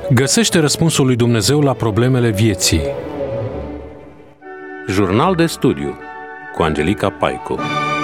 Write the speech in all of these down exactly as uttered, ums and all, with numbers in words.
Găsește răspunsul lui Dumnezeu la problemele vieții. Jurnal de studiu cu Angelica Paicu.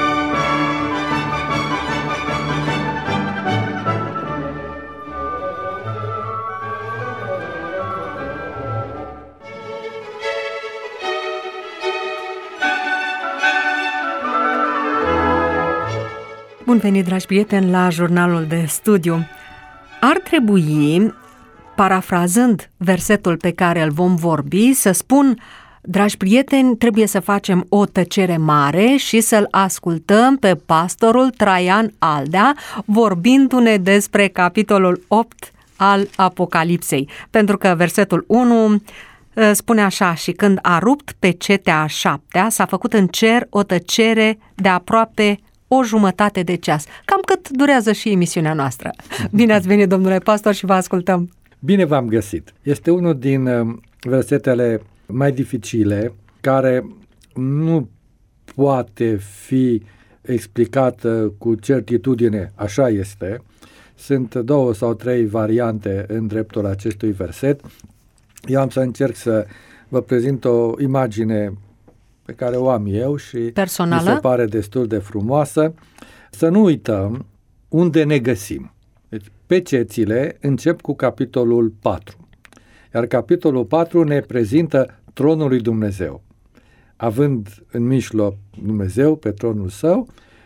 Bun venit, dragi prieteni, la jurnalul de studiu. Ar trebui, parafrazând versetul pe care îl vom vorbi, să spun: dragi prieteni, trebuie să facem o tăcere mare și să-l ascultăm pe pastorul Traian Aldea vorbindu-ne despre capitolul opt al Apocalipsei. Pentru că versetul unu spune așa: și când a rupt pe cetea a șaptea, s-a făcut în cer o tăcere de aproape o jumătate de ceas. Cam cât durează și emisiunea noastră. Bine ați venit, domnule pastor, și vă ascultăm. Bine v-am găsit. Este unul din versetele mai dificile, care nu poate fi explicat cu certitudine, așa este. Sunt două sau trei variante în dreptul acestui verset. Eu am să încerc să vă prezint o imagine pe care o am eu și personală, mi se pare destul de frumoasă. Să nu uităm unde ne găsim. Deci, pecețile încep cu capitolul patru. Iar capitolul patru ne prezintă tronul lui Dumnezeu. Având în mijloc Dumnezeu pe tronul său,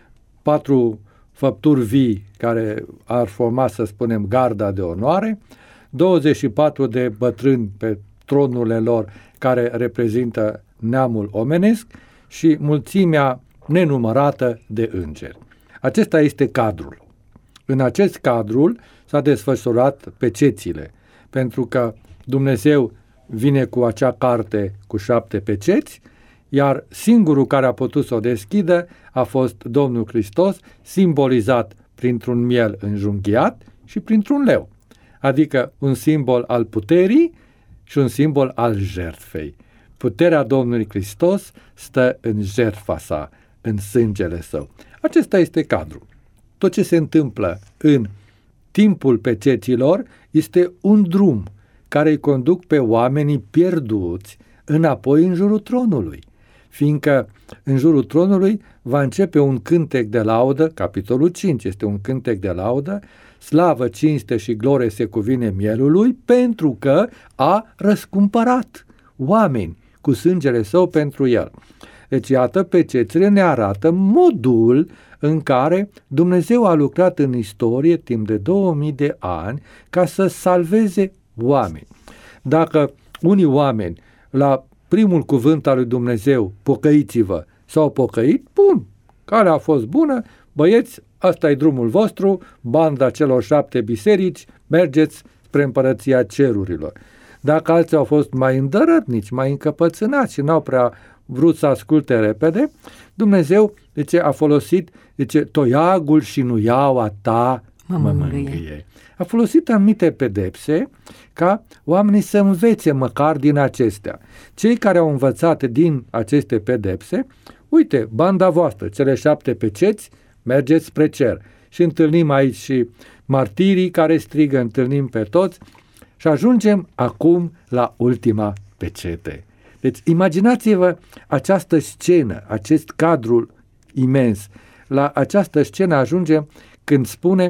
patru făpturi vii care ar forma, să spunem, garda de onoare, douăzeci și patru de bătrâni pe tronurile lor care reprezintă neamul omenesc și mulțimea nenumărată de îngeri. Acesta este cadrul. În acest cadru s-a desfășurat pecețile, pentru că Dumnezeu vine cu acea carte cu șapte peceți, iar singurul care a putut să o deschidă a fost Domnul Hristos, simbolizat printr-un miel înjunghiat și printr-un leu, adică un simbol al puterii și un simbol al jertfei. Puterea Domnului Hristos stă în jertfa sa, în sângele său. Acesta este cadrul. Tot ce se întâmplă în timpul peceților este un drum care îi conduc pe oamenii pierduți înapoi în jurul tronului, fiindcă în jurul tronului va începe un cântec de laudă, capitolul cinci este un cântec de laudă: slavă, cinste și glorie se cuvine mielului, pentru că a răscumpărat oameni cu sângele său pentru el. Deci, iată, pecețile ne arată modul în care Dumnezeu a lucrat în istorie timp de două mii de ani ca să salveze oameni. Dacă unii oameni, la primul cuvânt al lui Dumnezeu, pocăiți-vă, s-au pocăit, bun, care a fost bună, băieți, ăsta e drumul vostru, banda celor șapte biserici, mergeți spre împărăția cerurilor. Dacă alții au fost mai îndărătnici, mai încăpățânați și n-au prea vrut să asculte repede, Dumnezeu, zice, a folosit, zice, toiagul și nuiaua ta mă mângâie. A folosit anumite pedepse ca oamenii să învețe măcar din acestea. Cei care au învățat din aceste pedepse, uite, banda voastră, cele șapte peceți, mergeți spre cer. Și întâlnim aici și martirii care strigă, întâlnim pe toți și ajungem acum la ultima pecete. Deci imaginați-vă această scenă, acest cadru imens. La această scenă ajungem când spune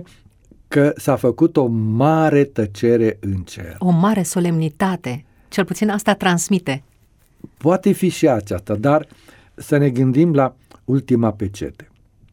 că s-a făcut o mare tăcere în cer. O mare solemnitate, cel puțin asta transmite. Poate fi și aceasta, dar să ne gândim la ultima pecete.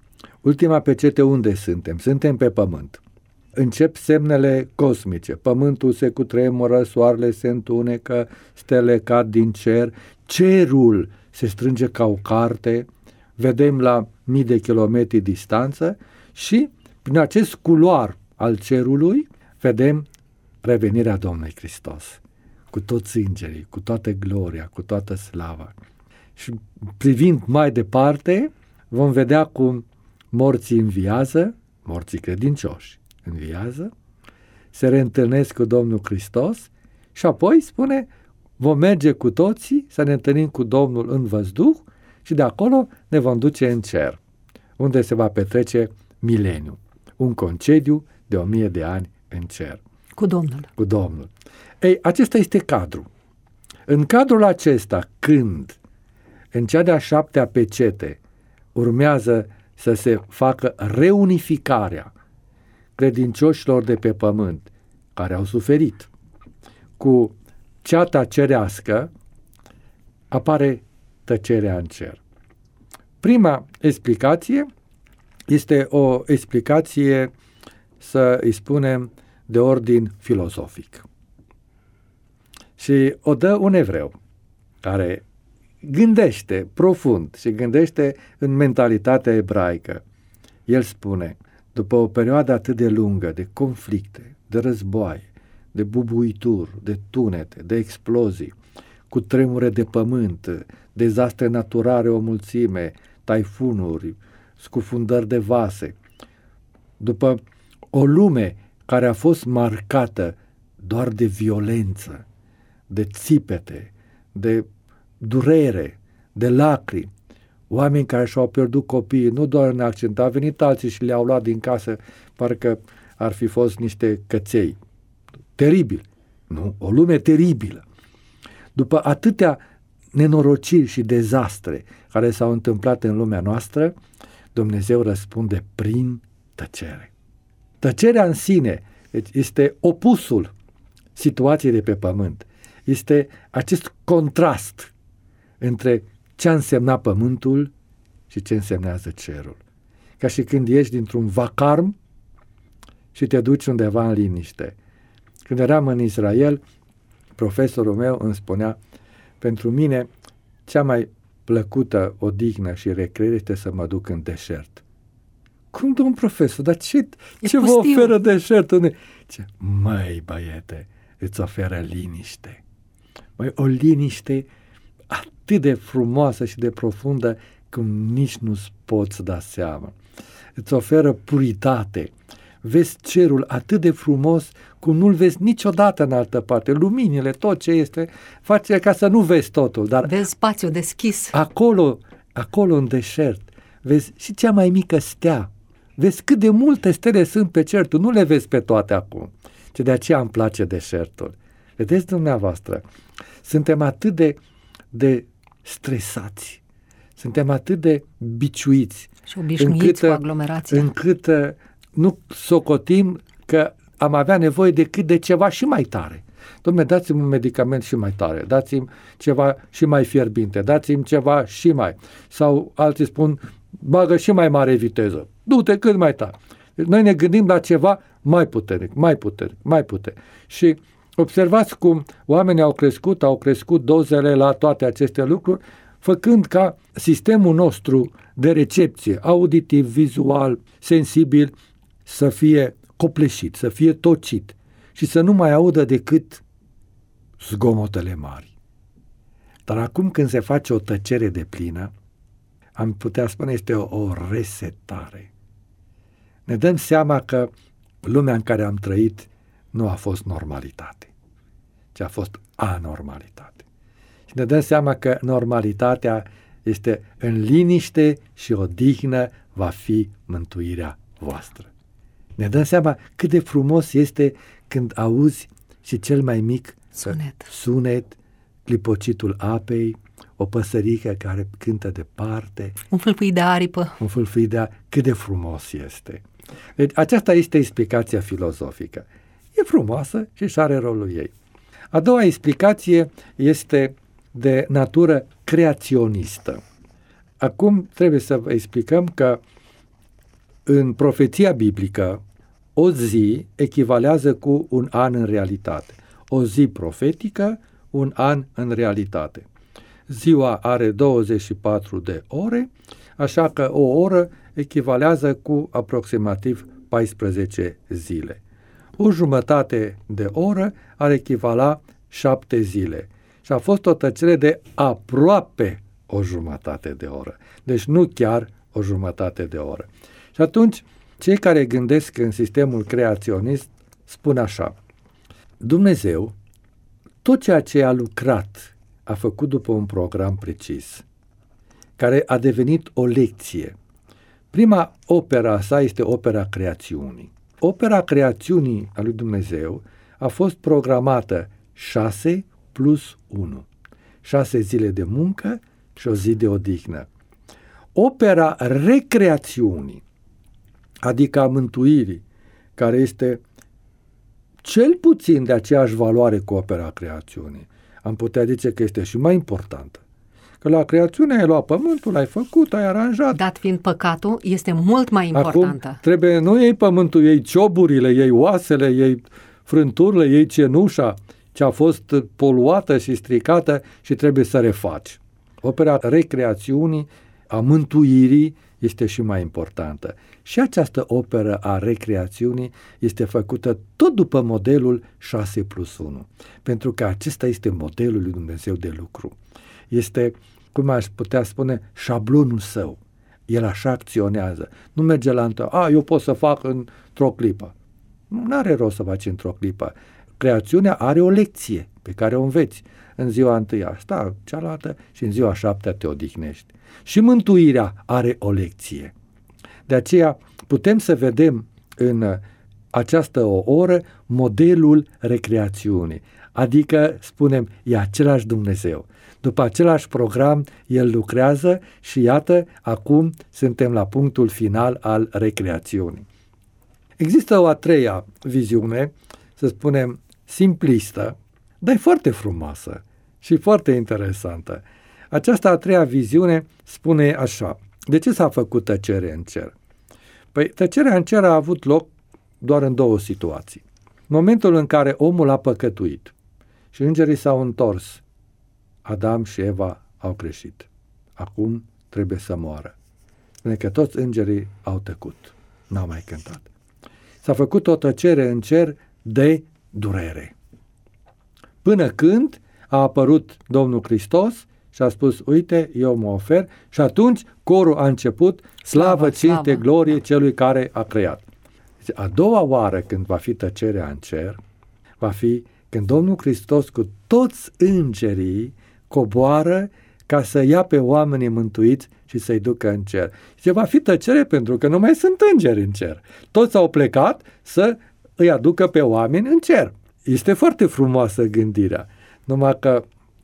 Ultima pecete unde suntem? Suntem pe pământ. Încep semnele cosmice. Pământul se cutremură, soarele se întunecă, stele cad din cer, cerul se strânge ca o carte, vedem la mii de kilometri distanță și prin acest culoar al cerului vedem revenirea Domnului Hristos, cu toți îngerii, cu toată gloria, cu toată slava. Și privind mai departe, vom vedea cum morții înviază, morții credincioși înviază, se reîntâlnesc cu Domnul Hristos și apoi spune, vom merge cu toții să ne întâlnim cu Domnul în văzduh și de acolo ne vom duce în cer, unde se va petrece mileniu, un concediu de o mie de ani în cer. Cu Domnul. Cu Domnul. Ei, acesta este cadrul. În cadrul acesta, când în cea de-a șaptea pecete urmează să se facă reunificarea credincioșilor de pe pământ care au suferit cu ceata cerească, apare tăcerea în cer. Prima explicație este o explicație, să îi spunem, de ordin filozofic. Și o dă un evreu care gândește profund și gândește în mentalitatea ebraică. El spune, după o perioadă atât de lungă de conflicte, de războaie, de bubuituri, de tunete, de explozii, cu tremure de pământ, dezastre naturale o mulțime, taifunuri, scufundări de vase, după o lume care a fost marcată doar de violență, de țipete, de durere, de lacrimi, oameni care și-au pierdut copiii, nu doar în accident, a venit alții și le-au luat din casă, parcă ar fi fost niște căței. Teribil. Nu, o lume teribilă. După atâtea nenorociri și dezastre care s-au întâmplat în lumea noastră, Dumnezeu răspunde prin tăcere. Tăcerea în sine este opusul situației de pe pământ. Este acest contrast între ce a însemnat pământul și ce însemnează cerul. Ca și când ieși dintr-un vacarm și te duci undeva în liniște. Când eram în Israel, profesorul meu îmi spunea, pentru mine cea mai plăcută odihnă și recreere este să mă duc în deșert. Cum, domn profesor, dar ce, ce vă oferă deșertul? Ce, măi, băiete, îți oferă liniște. Măi, o liniște atât de frumoasă și de profundă cum nici nu-ți poți da seama. Îți oferă puritate. Vezi cerul atât de frumos cum nu-l vezi niciodată în altă parte. Luminile, tot ce este, face ca să nu vezi totul. Dar vezi spațiu deschis. Acolo, acolo în deșert, vezi și cea mai mică stea. Vezi cât de multe stele sunt pe cer, tu nu le vezi pe toate acum. Și de aceea îmi place deșertul. Vedeți dumneavoastră, suntem atât de, de stresați, suntem atât de biciuiți. Și obișnuiți încât, cu aglomerația. Încât nu socotim că am avea nevoie decât de ceva și mai tare. Dom'le, dați-mi un medicament și mai tare, dați-mi ceva și mai fierbinte, dați-mi ceva și mai. Sau alții spun, bagă și mai mare viteză, du-te cât mai tare. Noi ne gândim la ceva mai puternic, mai puternic, mai puternic. Și observați cum oamenii au crescut, au crescut dozele la toate aceste lucruri, făcând ca sistemul nostru de recepție, auditiv, vizual, sensibil, să fie copleșit, să fie tocit și să nu mai audă decât zgomotele mari. Dar acum când se face o tăcere deplină, am putea spune este o, o resetare. Ne dăm seama că lumea în care am trăit nu a fost normalitate, ci a fost anormalitate. Și ne dăm seama că normalitatea este în liniște și odihnă va fi mântuirea voastră. Ne dăm seama cât de frumos este când auzi și cel mai mic sunet, sunet clipocitul apei, o păsărică care cântă departe. Un fâlfâi de aripă. Un fâlfâi de aripă. Cât de frumos este. Deci aceasta este explicația filozofică. E frumoasă și își are rolul ei. A doua explicație este de natură creaționistă. Acum trebuie să vă explicăm că în profeția biblică o zi echivalează cu un an în realitate. O zi profetică, un an în realitate. Ziua are douăzeci și patru de ore, așa că o oră echivalează cu aproximativ paisprezece zile. O jumătate de oră ar echivala șapte zile. Și a fost o tăcere de aproape o jumătate de oră. Deci nu chiar o jumătate de oră. Și atunci, cei care gândesc în sistemul creaționist spun așa: Dumnezeu, tot ceea ce a lucrat, a făcut după un program precis, care a devenit o lecție. Prima opera sa este opera creațiunii. Opera creațiunii a lui Dumnezeu a fost programată șase plus unu. șase zile de muncă și o zi de odihnă. Opera recreațiunii, adică a mântuirii, care este cel puțin de aceeași valoare cu opera creațiunii, am putea zice că este și mai importantă. Că la creațiune ai luat pământul, ai făcut, ai aranjat. Dat fiind păcatul, este mult mai importantă. Acum trebuie, nu iei pământul, iei cioburile, iei oasele, iei frânturile, iei cenușa, ce a fost poluată și stricată și trebuie să refaci. Opera recreațiunii, a mântuirii, este și mai importantă. Și această operă a recreațiunii este făcută tot după modelul șase plus unu, pentru că acesta este modelul lui Dumnezeu de lucru. Este, cum aș putea spune, șablonul său. El așa acționează. Nu merge la întâi, a, eu pot să fac într-o clipă. Nu are rost să faci într-o clipă. Creațiunea are o lecție pe care o înveți. În ziua întâia sta cealaltă și în ziua șaptea te odihnești. Și mântuirea are o lecție. De aceea putem să vedem în această o oră modelul recreațiunii. Adică, spunem, e același Dumnezeu. După același program, El lucrează și iată, acum suntem la punctul final al recreațiunii. Există o a treia viziune, să spunem, simplistă, dar e foarte frumoasă și foarte interesantă. Această a treia viziune spune așa: de ce s-a făcut tăcere în cer? Păi tăcerea în cer a avut loc doar în două situații. Momentul în care omul a păcătuit și îngerii s-au întors, Adam și Eva au greșit. Acum trebuie să moară. Spune că toți îngerii au tăcut, n-au mai cântat. S-a făcut o tăcere în cer de durere. Până când a apărut Domnul Hristos și a spus, uite, eu mă ofer, și atunci corul a început, slavă, cinste, glorie celui care a creat. Deci, a doua oară când va fi tăcerea în cer, va fi când Domnul Hristos cu toți îngerii coboară ca să ia pe oamenii mântuiți și să-i ducă în cer. Și va fi tăcere pentru că nu mai sunt îngeri în cer. Toți au plecat să îi aducă pe oameni în cer. Este foarte frumoasă gândirea. Numai că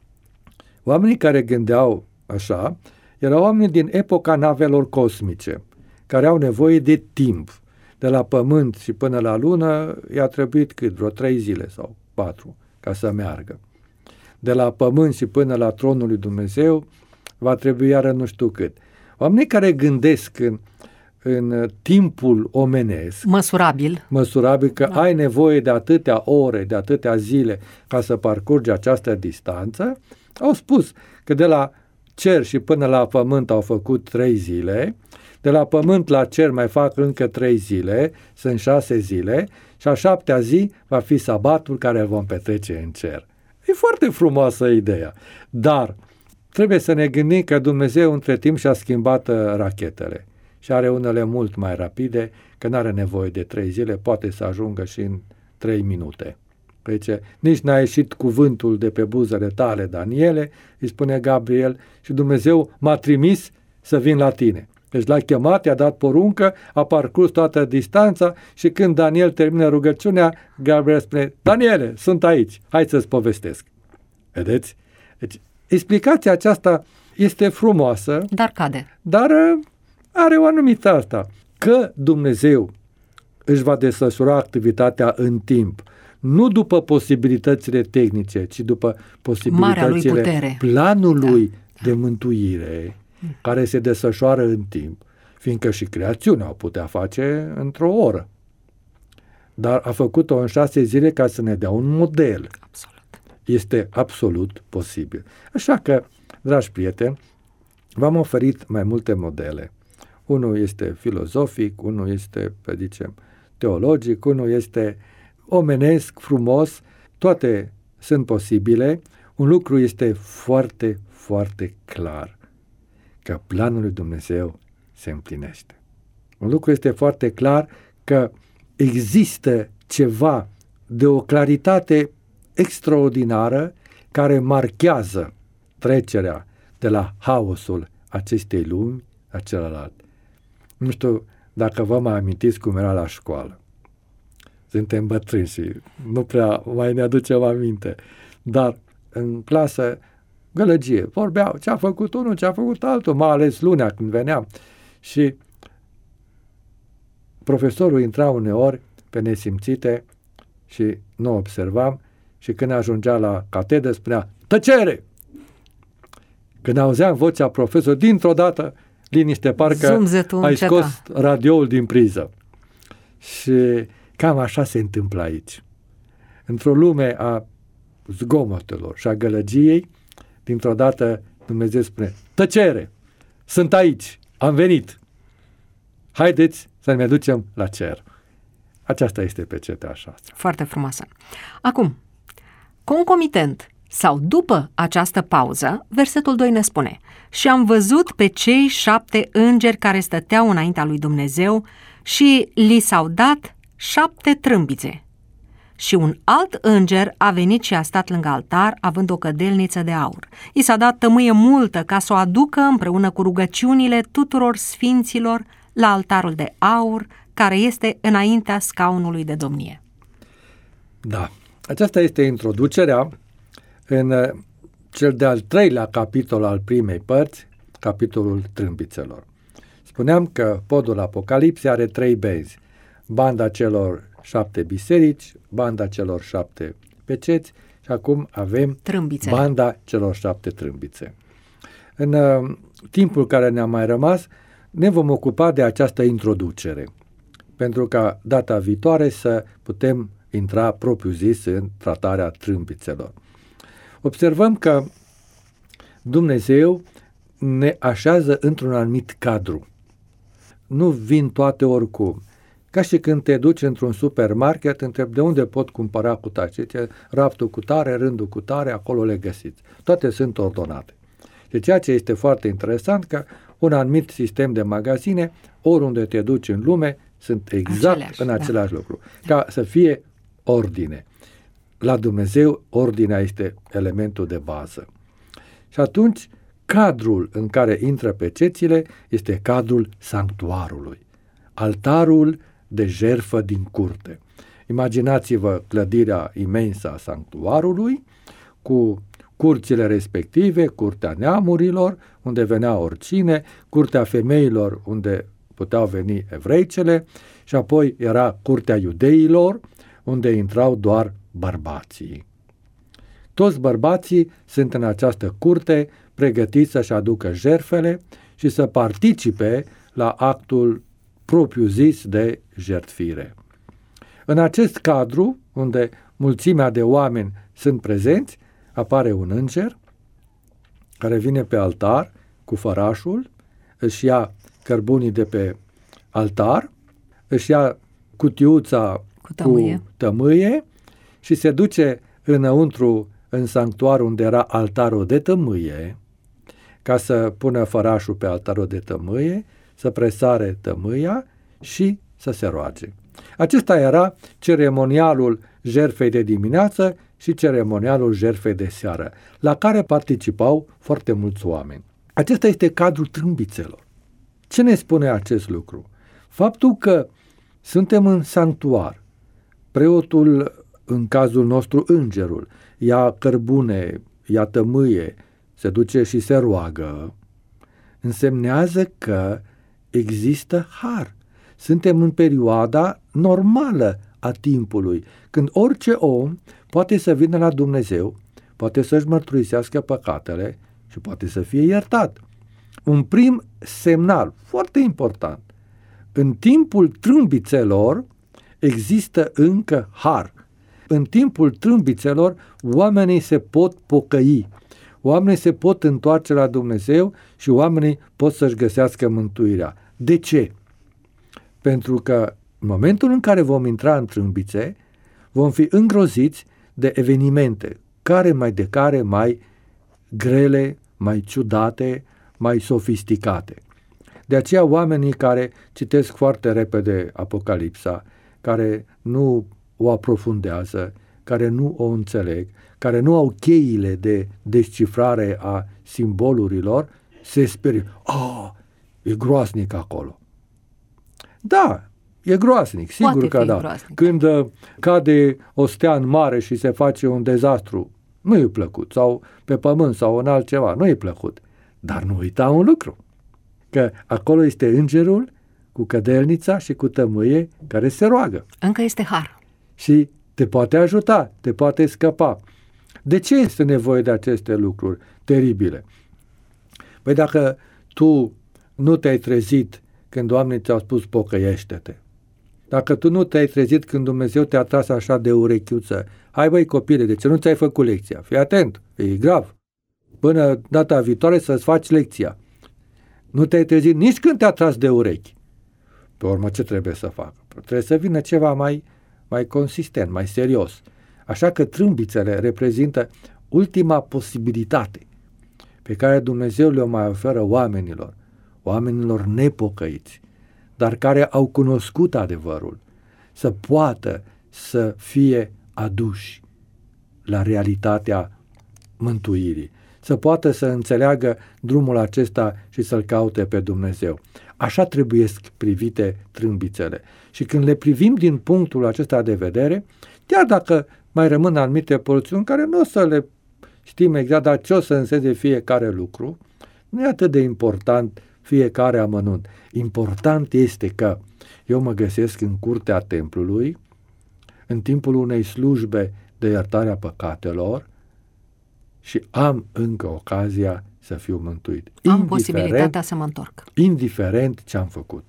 oamenii care gândeau așa erau oameni din epoca navelor cosmice, care au nevoie de timp. De la Pământ și până la Lună i-a trebuit cât? Vreo trei zile sau patru ca să meargă. De la Pământ și până la tronul lui Dumnezeu va trebui iară nu știu cât. Oamenii care gândesc în, în timpul omenesc, măsurabil, măsurabil că da. ai nevoie de atâtea ore, de atâtea zile ca să parcurgi această distanță, au spus că de la cer și până la Pământ au făcut trei zile, de la Pământ la cer mai fac încă trei zile, sunt șase zile, și a șaptea zi va fi sabatul care îl vom petrece în cer. E foarte frumoasă ideea, dar trebuie să ne gândim că Dumnezeu între timp și-a schimbat rachetele și are unele mult mai rapide, că nu are nevoie de trei zile, poate să ajungă și în trei minute. Deci, nici n-a ieșit cuvântul de pe buzele tale, Daniele, îi spune Gabriel, și Dumnezeu m-a trimis să vin la tine. Deci l-a chemat, i-a dat poruncă, a parcurs toată distanța și când Daniel termină rugăciunea, Gabriel spune, Daniele, sunt aici, hai să-ți povestesc. Vedeți? Deci, explicația aceasta este frumoasă, dar cade. Dar are o anumită asta, că Dumnezeu își va desfășura activitatea în timp, nu după posibilitățile tehnice, ci după posibilitățile planului da. de mântuire, care se desfășoară în timp, fiindcă și creațiunea o putea face într-o oră. Dar a făcut-o în șase zile ca să ne dea un model. Absolut. Este absolut posibil. Așa că, dragi prieteni, v-am oferit mai multe modele. Unul este filozofic, unul este, pe zicem, teologic, unul este omenesc, frumos, toate sunt posibile. Un lucru este foarte, foarte clar, că planul lui Dumnezeu se împlinește. Un lucru este foarte clar, că există ceva de o claritate extraordinară care marchează trecerea de la haosul acestei lumi la celălalt. Nu știu dacă vă mai amintiți cum era la școală. suntem bătrâni și nu prea mai ne aducem aminte. Dar în clasă, gălăgie, vorbeau ce a făcut unul, ce a făcut altul, mai ales lunea când veneam. Și profesorul intra uneori pe nesimțite și nu observam și când ajungea la catedră spunea, tăcere! Când auzeam vocea profesorului, dintr-o dată, liniște, parcă Zumzetul ai înceta. scos radioul din priză. Și cam așa se întâmplă aici. Într-o lume a zgomotelor și a gălăgiei, dintr-o dată Dumnezeu spune, tăcere! Sunt aici! Am venit! Haideți să ne ducem la cer. Aceasta este pecetea șasea. Foarte frumoasă. Acum, concomitent sau după această pauză, versetul doi ne spune: și am văzut pe cei șapte îngeri care stăteau înaintea lui Dumnezeu și li s-au dat șapte trâmbițe. Și un alt înger a venit și a stat lângă altar, având o cădelniță de aur. I s-a dat tămâie multă ca să o aducă împreună cu rugăciunile tuturor sfinților la altarul de aur, care este înaintea scaunului de domnie. Da, aceasta este introducerea în cel de-al treilea capitol al primei părți, capitolul trâmbițelor. Spuneam că podul Apocalipsei are trei benzi: banda celor șapte biserici, banda celor șapte peceți și acum avem Trâmbițele. banda celor șapte trâmbițe. În uh, timpul care ne-a mai rămas, ne vom ocupa de această introducere, pentru ca data viitoare să putem intra propriu-zis în tratarea trâmbițelor. Observăm că Dumnezeu ne așează într-un anumit cadru. Nu vin toate oricum. Ca și când te duci într-un supermarket, întrebi de unde pot cumpăra cu tare. Zice, raftul cu tare, rândul cu tare, acolo le găsiți. Toate sunt ordonate. Și ceea ce este foarte interesant, că un anumit sistem de magazine, oriunde te duci în lume, sunt exact aceleași, în da. același lucru. Ca să fie ordine. La Dumnezeu, ordinea este elementul de bază. Și atunci, cadrul în care intră pecețile este cadrul sanctuarului. Altarul de jertfă din curte. Imaginați-vă clădirea imensă a sanctuarului cu curțile respective, curtea neamurilor, unde venea oricine, curtea femeilor, unde puteau veni evreicele, și apoi era curtea iudeilor, unde intrau doar bărbații. Toți bărbații sunt în această curte pregătiți să-și aducă jertfele și să participe la actul propriu-zis de jertfire. În acest cadru, unde mulțimea de oameni sunt prezenți, apare un înger care vine pe altar cu fărașul, își ia cărbunii de pe altar, își ia cutiuța Cu tămâie. cu tămâie și se duce înăuntru în sanctuar unde era altarul de tămâie, ca să pună fărașul pe altarul de tămâie, să presare tămâia și să se roage. Acesta era ceremonialul jertfei de dimineață și ceremonialul jertfei de seară, la care participau foarte mulți oameni. Acesta este cadrul trâmbițelor. Ce ne spune acest lucru? Faptul că suntem în sanctuar, preotul, în cazul nostru îngerul, ia cărbune, ia tămâie, se duce și se roagă, însemnează că există har. Suntem în perioada normală a timpului, când orice om poate să vină la Dumnezeu, poate să-și mărturisească păcatele și poate să fie iertat. Un prim semnal foarte important: în timpul trâmbițelor există încă har. În timpul trâmbițelor oamenii se pot pocăi, oamenii se pot întoarce la Dumnezeu și oamenii pot să-și găsească mântuirea. De ce? Pentru că în momentul în care vom intra în trâmbițe, vom fi îngroziți de evenimente, care mai de care mai grele, mai ciudate, mai sofisticate. De aceea oamenii care citesc foarte repede Apocalipsa, care nu o aprofundează, care nu o înțeleg, care nu au cheile de descifrare a simbolurilor, se sperie. Ah, e groaznic acolo. Da, E groaznic, sigur Poate că fi da. groaznic. Când uh, cade o stea în mare și se face un dezastru, nu e plăcut. Sau pe pământ sau în altceva, nu e plăcut. Dar nu uita un lucru, că acolo este îngerul cu cădelnița și cu tămâie care se roagă. Încă este har. Și te poate ajuta, te poate scăpa. De ce este nevoie de aceste lucruri teribile? Păi dacă tu nu te-ai trezit când oamenii ți-au spus pocăiește-te, dacă tu nu te-ai trezit când Dumnezeu te-a tras așa de urechiuță, hai băi copile, de ce nu ți-ai făcut lecția? Fii atent, e grav. Până data viitoare să-ți faci lecția. Nu te-ai trezit nici când te-a tras de urechi. Pe urmă, ce trebuie să facă? Trebuie să vină ceva mai, mai consistent, mai serios. Așa că trâmbițele reprezintă ultima posibilitate pe care Dumnezeu le mai oferă oamenilor, oamenilor nepocăiți, dar care au cunoscut adevărul, să poată să fie aduși la realitatea mântuirii, să poată să înțeleagă drumul acesta și să-L caute pe Dumnezeu. Așa trebuie privite trâmbițele. Și când le privim din punctul acesta de vedere, chiar dacă mai rămân anumite porțiuni care nu o să le știm exact, dar ce o să însemne fiecare lucru, nu e atât de important fiecare amănunt. Important este că eu mă găsesc în curtea templului, în timpul unei slujbe de iertare a păcatelor și am încă ocazia să fiu mântuit. Am posibilitatea să mă întorc. Indiferent ce am făcut.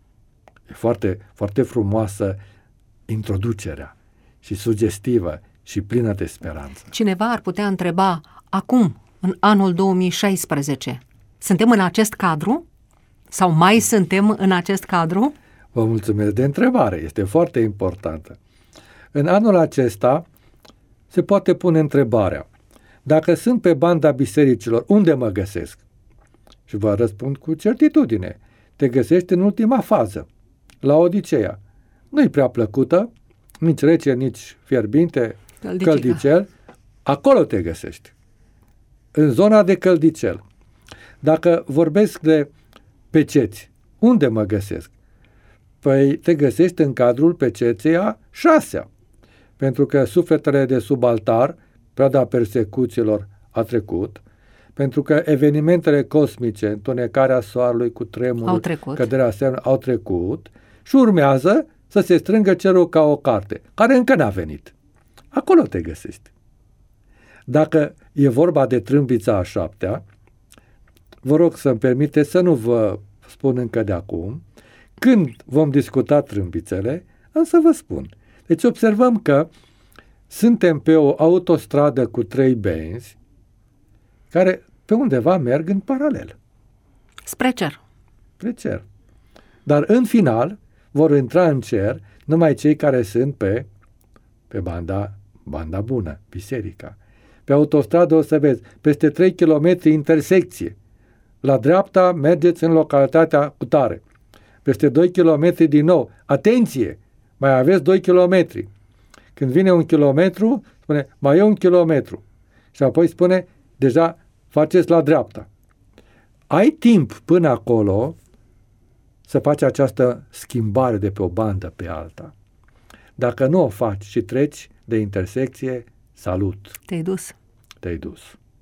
E foarte, foarte frumoasă introducerea și sugestivă și plină de speranță. Cineva ar putea întreba, acum, în anul două mii șaisprezece, suntem în acest cadru? Sau mai suntem în acest cadru? Vă mulțumesc de întrebare, este foarte importantă. În anul acesta se poate pune întrebarea, dacă sunt pe banda bisericilor, unde mă găsesc? Și vă răspund cu certitudine, te găsești în ultima fază, la Odiseea. Nu-i prea plăcută, nici rece, nici fierbinte, Căldicică. căldicel, acolo te găsești, în zona de căldicel. Dacă vorbesc de peceți, unde mă găsesc? Păi te găsești în cadrul peceței a șasea, pentru că sufletele de sub altar, perioada persecuțiilor a trecut, pentru că evenimentele cosmice, întunecarea soarelui cu tremurul, căderea semnului, au trecut și urmează să se strângă cerul ca o carte, care încă n-a venit. Acolo te găsești. Dacă e vorba de trâmbița a șaptea, vă rog să-mi permiteți să nu vă spun încă de acum, când vom discuta trâmbițele, însă vă spun. Deci observăm că suntem pe o autostradă cu trei benzi care pe undeva merg în paralel. Spre cer. Spre cer. Dar în final vor intra în cer numai cei care sunt pe, pe banda, banda bună, biserica. Pe autostradă o să vezi peste trei kilometri intersecție. La dreapta mergeți în localitatea cutare. Peste doi kilometri din nou. Atenție! Mai aveți doi kilometri. Când vine un kilometru, spune, mai e un kilometru. Și apoi spune, deja faceți la dreapta. Ai timp până acolo să faci această schimbare de pe o bandă pe alta. Dacă nu o faci și treci de intersecție, salut. Te-ai dus. Te-ai dus.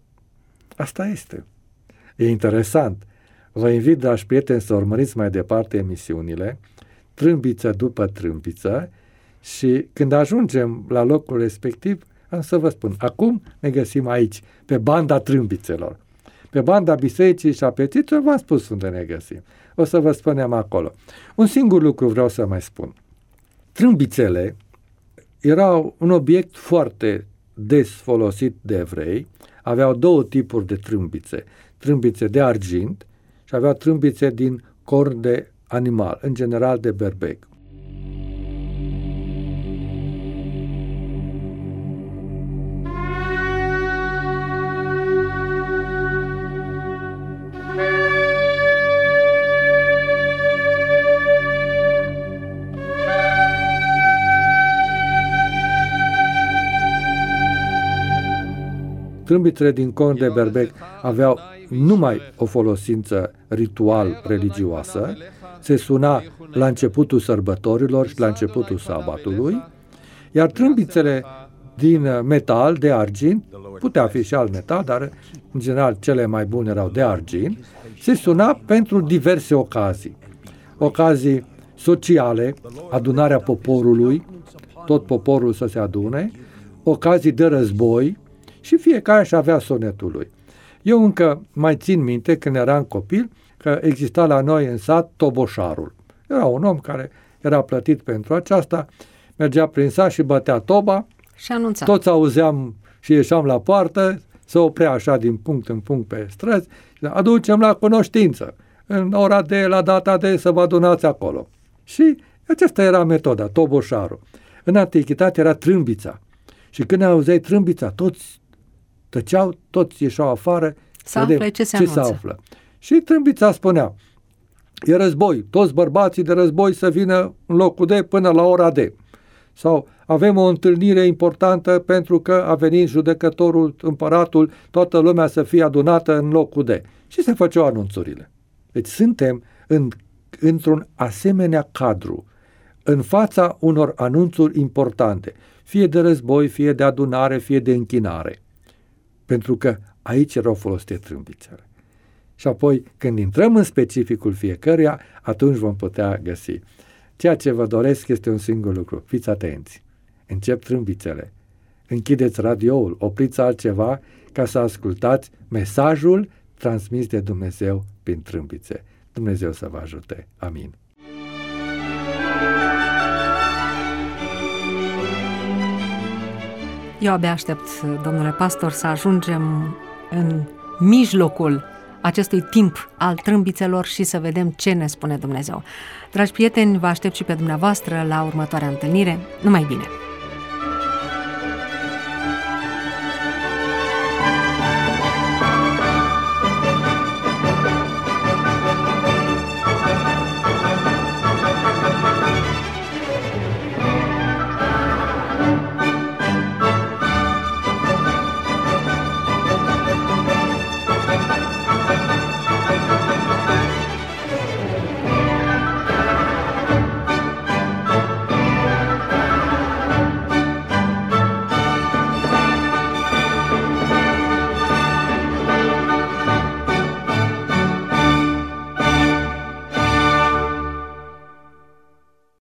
Asta este. E interesant. Vă invit, dragi prieteni, să urmăriți mai departe emisiunile, trâmbiță după trâmbiță, și când ajungem la locul respectiv, am să vă spun, acum ne găsim aici, pe banda trâmbițelor. Pe banda bisericii și a petiților, v-am spus unde ne găsim. O să vă spunem acolo. Un singur lucru vreau să mai spun. Trâmbițele erau un obiect foarte des folosit de evrei, aveau două tipuri de trâmbițe, trâmbițe de argint și aveau trâmbițe din corn de animal, în general de berbec. Trâmbițele din Con de Berbec aveau numai o folosință ritual-religioasă, se suna la începutul sărbătorilor și la începutul sabatului, iar trâmbițele din metal, de argint, putea fi și alt metal, dar în general cele mai bune erau de argint, se suna pentru diverse ocazii. Ocazii sociale, adunarea poporului, tot poporul să se adune, ocazii de război și fiecare își avea sonetul lui. Eu încă mai țin minte, când eram copil, că exista la noi în sat toboșarul. Era un om care era plătit pentru aceasta, mergea prin sat și bătea toba, și anunța. Toți auzeam și ieșeam la poartă, se oprea așa din punct în punct pe străzi, aducem la cunoștință, în ora de, la data de, să vă adunați acolo. Și aceasta era metoda, toboșarul. În antichitate era trâmbița. Și când auzeai trâmbița, toți tăceau, toți ieșeau afară, să afle ce se ce anunță. se află. Și trâmbița spunea, e război, toți bărbații de război să vină în locul de până la ora de. Sau avem o întâlnire importantă pentru că a venit judecătorul, împăratul, toată lumea să fie adunată în locul de. Și se făceau anunțurile. Deci suntem în, într-un asemenea cadru, în fața unor anunțuri importante, fie de război, fie de adunare, fie de închinare. Pentru că aici erau folosite trâmbițele. Și apoi, când intrăm în specificul fiecăruia, atunci vom putea găsi. Ceea ce vă doresc este un singur lucru. Fiți atenți. Încep trâmbițele. Închideți radioul, opriți altceva ca să ascultați mesajul transmis de Dumnezeu prin trâmbițe. Dumnezeu să vă ajute. Amin. Eu abia aștept, domnule pastor, să ajungem în mijlocul acestui timp al trâmbițelor și să vedem ce ne spune Dumnezeu. Dragi prieteni, vă aștept și pe dumneavoastră la următoarea întâlnire. Numai bine!